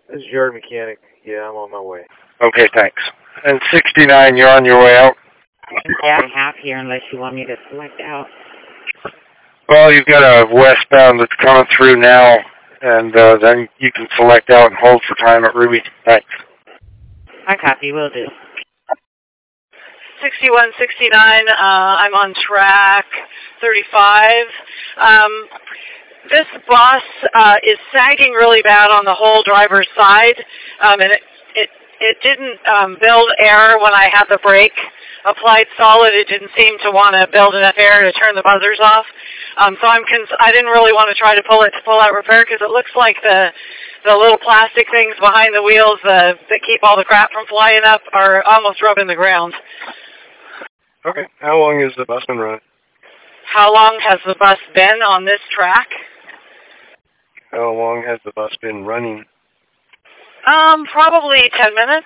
This is Yard Mechanic. Yeah, I'm on my way. Okay, thanks. And 69, you're on your way out? Yeah, I have here unless you want me to select out. Well, you've got a westbound that's coming through now, and then you can select out and hold for time at Ruby. Thanks. I copy, will do. 6169, I'm on track 35. This bus is sagging really bad on the whole driver's side, and it didn't build air when I had the brake applied solid. It didn't seem to want to build enough air to turn the buzzers off. So I didn't really want to try to pull out repair because it looks like the little plastic things behind the wheels that keep all the crap from flying up are almost rubbing the ground. Okay. How long has the bus been running? How long has the bus been on this track? How long has the bus been running? Probably 10 minutes.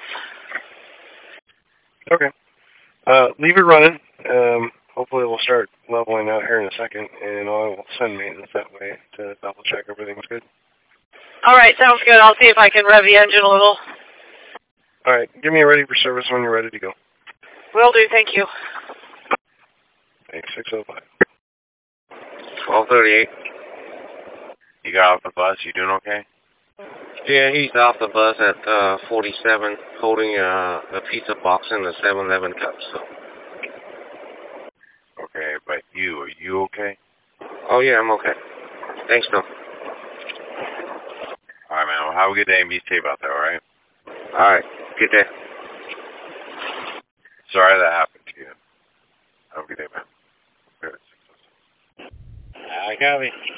Okay. Leave it running. Hopefully we'll start leveling out here in a second, and I will send maintenance that way to double check everything's good. All right, sounds good. I'll see if I can rev the engine a little. All right. Give me a ready for service when you're ready to go. Will do, thank you. Thanks, 605. 1238. You got off the bus. You doing okay? Yeah, he's off the bus at 47, holding a pizza box in the 7-Eleven cup. So. Okay, but are you okay? Oh yeah, I'm okay. Thanks, Bill. All right, man. Well, have a good day and be safe out there. All right. All right. Good day. Sorry that happened to you. Have a good day, man. I got it.